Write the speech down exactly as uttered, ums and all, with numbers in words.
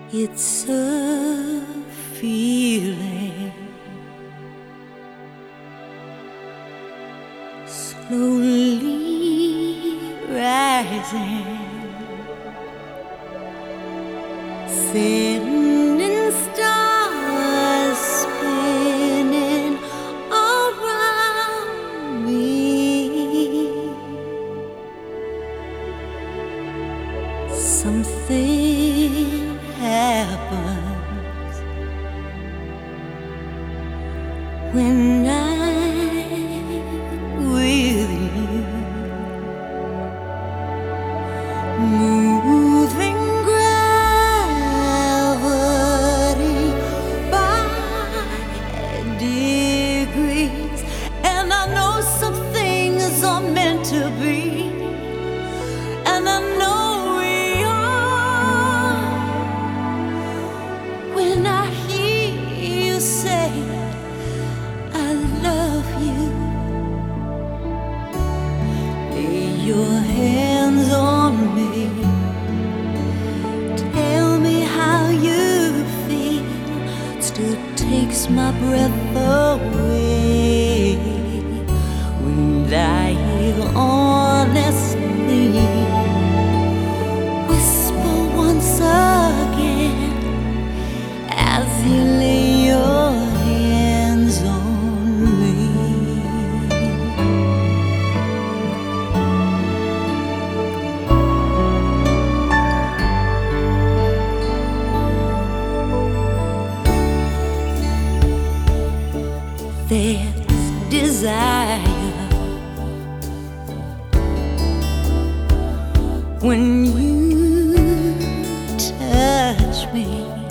It's a feeling slowly rising, sending stars spinning around me. Something happens when I'm with you, moving gravity by degrees, and I know some things are meant to be, and I know when I hear you say I love you. Lay your hands on me, tell me how you feel. Still takes my breath away when I hear honestly whisper once again as you lay your hands on me. There's desire when you touch me.